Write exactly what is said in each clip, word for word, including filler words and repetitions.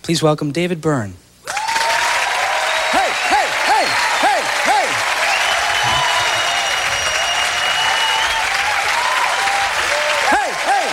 Please welcome David Byrne. Hey, hey, hey, hey, hey! Hey, hey!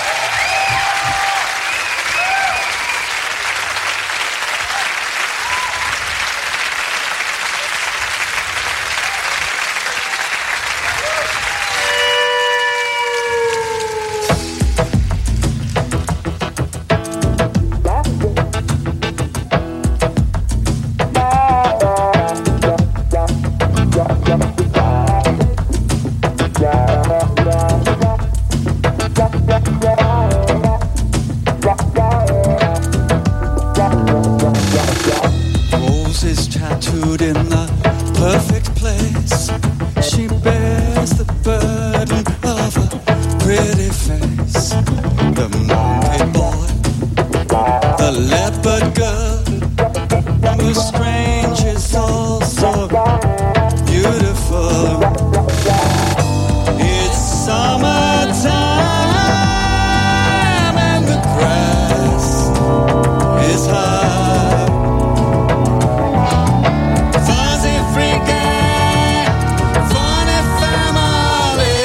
Roses tattooed in the perfect place. She bears the burden of a pretty face. The monkey boy, the leopard girl, the strange is also beautiful. It's summertime and the grass is high. Fuzzy freaky, funny family.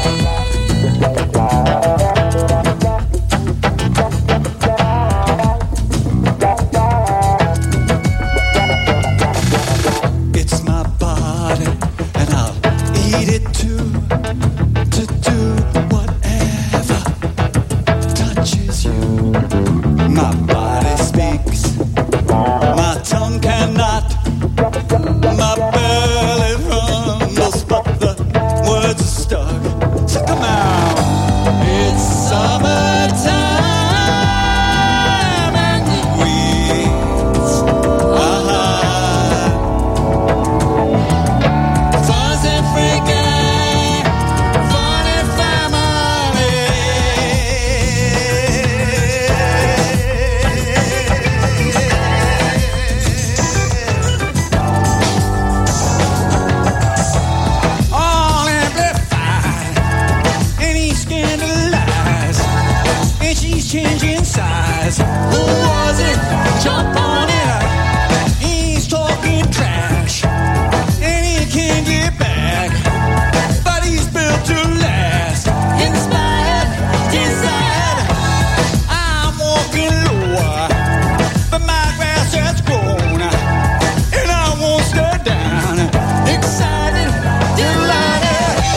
It's my body and I'll eat it too. To do whatever touches you. My body speaks, my tongue cannot. My belly rumbles, but the words are stuck. So come out. It's summertime and the weeds are high. Fuzzy freaky, funny all amplified, and he's scandalized, and she's changing size. Who was it? Jump on it. He's talking trash, and he can't get back, but he's built to last. Inspired, desired, I'm walking lower, but my grass has grown, and I won't slow down. Excited, delighted.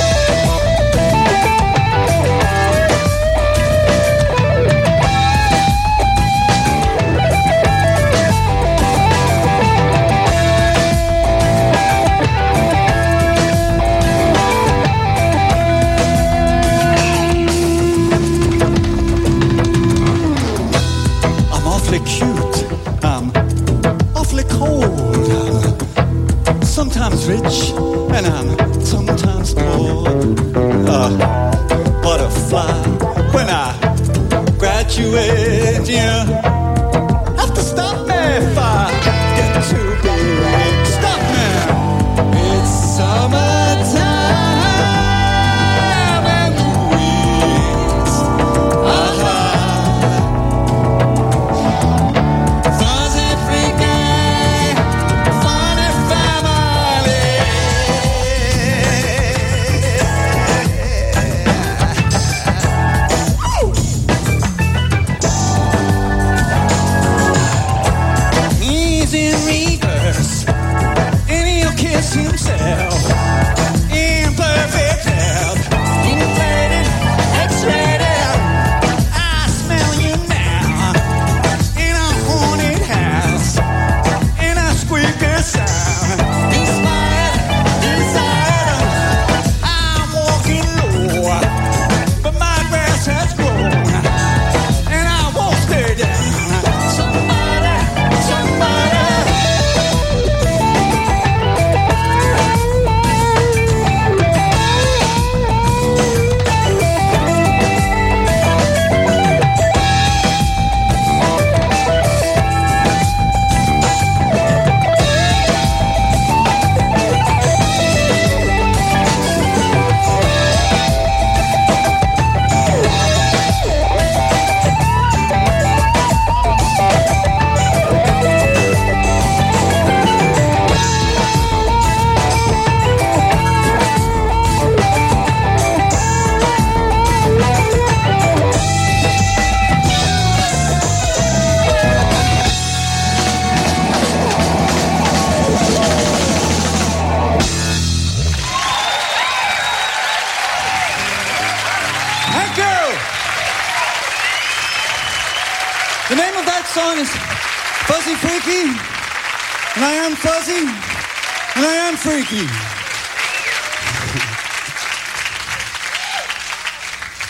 I'm awfully cute. I'm awfully cold. I'm sometimes rich and I'm sometimes poor. A butterfly when I graduate. You have to stop me if I get too big. Stop me. It's summertime and the weeds are high. Fuzzy freaky, funny family. He's in reverse, and he'll kiss himself in perfect health. Inflated, X-rated, I smell you now in a haunted house, in a squeaky sound. Inspired, desired, I'm walking low, but my grass has grown, and I won't stay down. Somebody, somebody. song is Fuzzy Freaky, and I am fuzzy, and I am freaky.